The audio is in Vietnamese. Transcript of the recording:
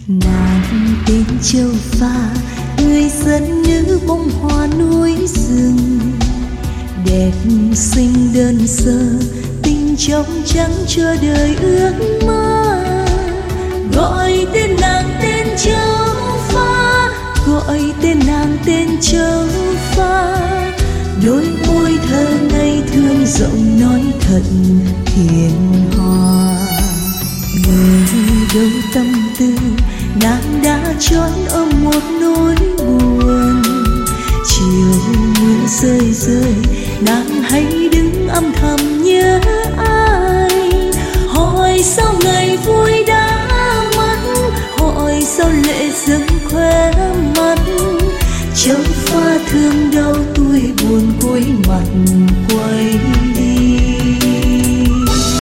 Nàng tên Châu Pha, người dân nữ bông hoa núi rừng, đẹp xinh đơn sơ, tình trong trắng cho đời ước mơ. Gọi tên nàng tên Châu Pha, gọi tên nàng tên Châu Pha. Đôi môi thơ ngây thương giọng nói thật hiền hòa. Người đâu tâm tư nàng đã trót ôm một nỗi buồn. Chiều mưa rơi rơi nàng hãy đứng âm thầm nhớ ai. Hỏi sao ngày vui đã mất, hỏi sao lệ dâng khóe mắt. Châu Pha thương